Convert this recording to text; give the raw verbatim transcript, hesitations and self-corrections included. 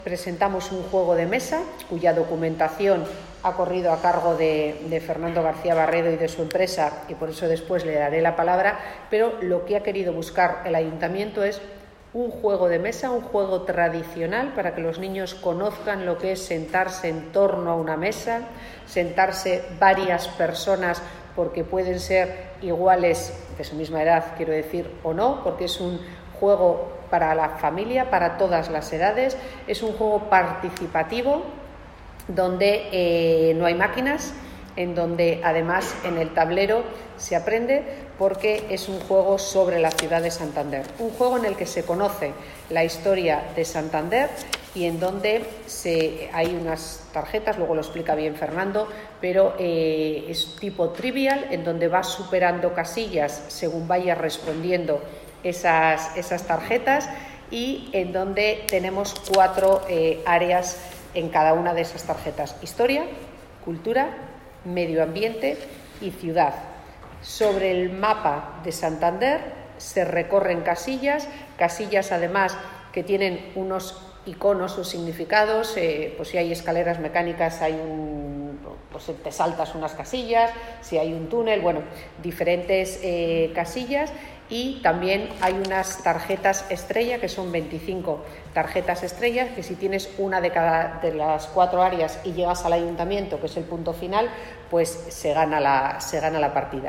Presentamos un juego de mesa cuya documentación ha corrido a cargo de, de Fernando García Barredo y de su empresa, y por eso después le daré la palabra, pero lo que ha querido buscar el Ayuntamiento es un juego de mesa, un juego tradicional para que los niños conozcan lo que es sentarse en torno a una mesa, sentarse varias personas porque pueden ser iguales de su misma edad, quiero decir, o no, porque es un juego para la familia, para todas las edades. Es un juego participativo donde eh, no hay máquinas, en donde además en el tablero se aprende, porque es un juego sobre la ciudad de Santander, un juego en el que se conoce la historia de Santander y en donde se, hay unas tarjetas, luego lo explica bien Fernando, pero eh, es tipo trivial, en donde vas superando casillas según vayas respondiendo esas, esas tarjetas, y en donde tenemos cuatro eh, áreas en cada una de esas tarjetas: historia, cultura, medio ambiente y ciudad. Sobre el mapa de Santander se recorren casillas, casillas además que tienen unos iconos o significados, eh, pues si hay escaleras mecánicas hay un, pues te saltas unas casillas, si hay un túnel, bueno, diferentes eh, casillas. Y también hay unas tarjetas estrella, que son veinticinco tarjetas estrellas, que si tienes una de cada de las cuatro áreas y llegas al ayuntamiento, que es el punto final, pues se gana la, se gana la partida.